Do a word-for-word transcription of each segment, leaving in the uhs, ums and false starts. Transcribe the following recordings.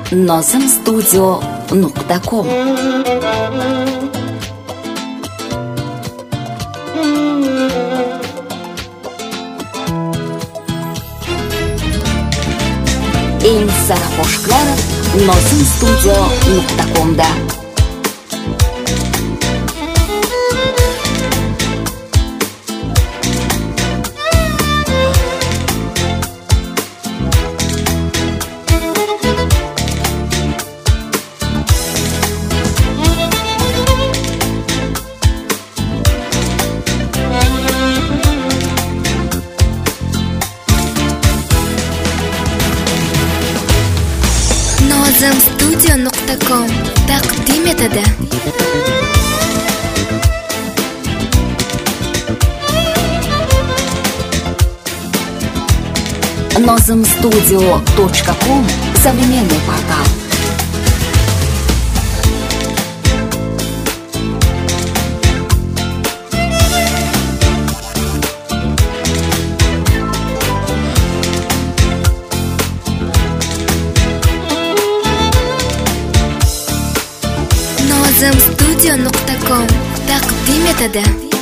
nozim studio nuqta com. Eng sara qo'shiqlar nozim studio nuqta com da. nozim studio nuqta com taqdim etadi. nozim studio точка ком – современный портал. nozim studio nuqta com taqdim etadi.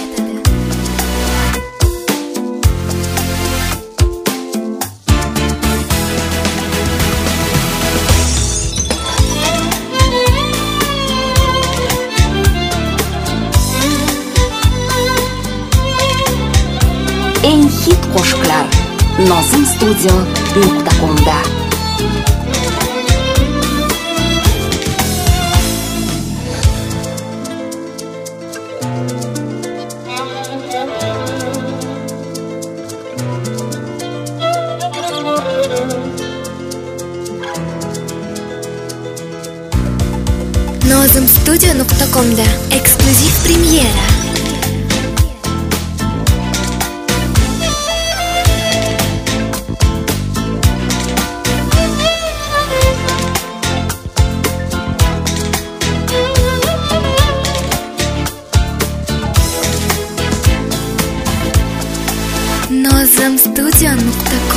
Eng hit qo'shiqlar nozim studio nuqta com da. nozim studio nuqta com da eksklyuziv premyera. nozim studio nuqta com